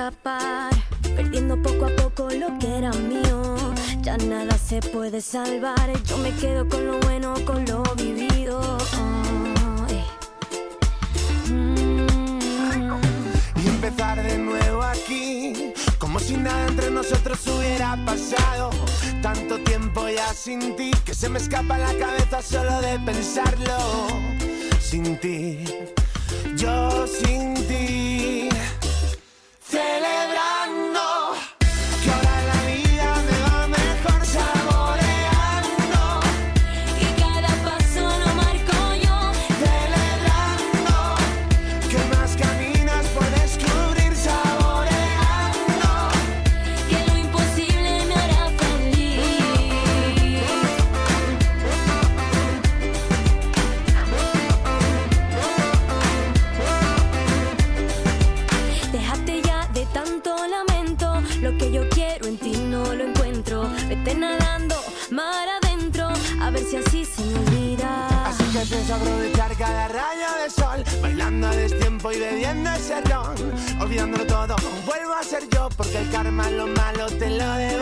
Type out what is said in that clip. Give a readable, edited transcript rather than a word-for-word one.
escapar, perdiendo poco a poco lo que era mío. Ya nada se puede salvar. Yo me quedo con lo bueno, con lo vivido. Y empezar de nuevo aquí, como si nada entre nosotros hubiera pasado. Tanto tiempo ya sin ti, que se me escapa la cabeza solo de pensarlo. Sin ti, yo sin ti, celebrando que ahora la vida me va mejor saboreando. Y cada paso lo marco yo, celebrando que más caminas por descubrir, saboreando que lo imposible me hará feliz. Déjate ya de tanto lamento, lo que yo quiero en ti no lo encuentro. Vete nadando mar adentro, a ver si así se me olvida. Así que pienso aprovechar cada rayo de sol, bailando a destiempo y bebiendo ese ron. Olvidándolo todo, vuelvo a ser yo, porque el karma lo malo te lo debo